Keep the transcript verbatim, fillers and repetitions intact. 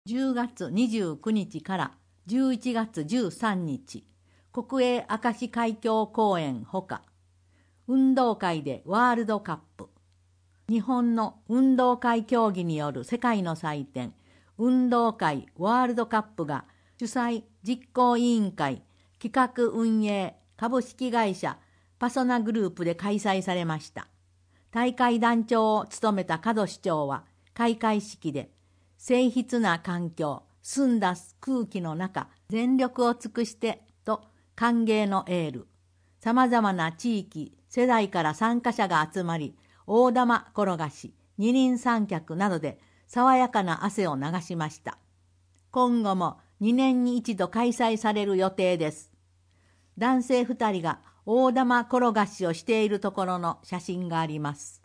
じゅうがつにじゅうくにちからじゅういちがつじゅうさんにち、国営明石海峡公園ほか、運動会でワールドカップ、日本の運動会競技による世界の祭典、運動会ワールドカップが主催実行委員会企画運営株式会社パソナグループで開催されました。大会団長を務めた門市長は開会式で、静謐な環境、澄んだ空気の中、全力を尽くしてと歓迎のエール。様々な地域、世代から参加者が集まり、大玉転がし、二人三脚などで爽やかな汗を流しました。今後もにねんに一度開催される予定です。男性二人が大玉転がしをしているところの写真があります。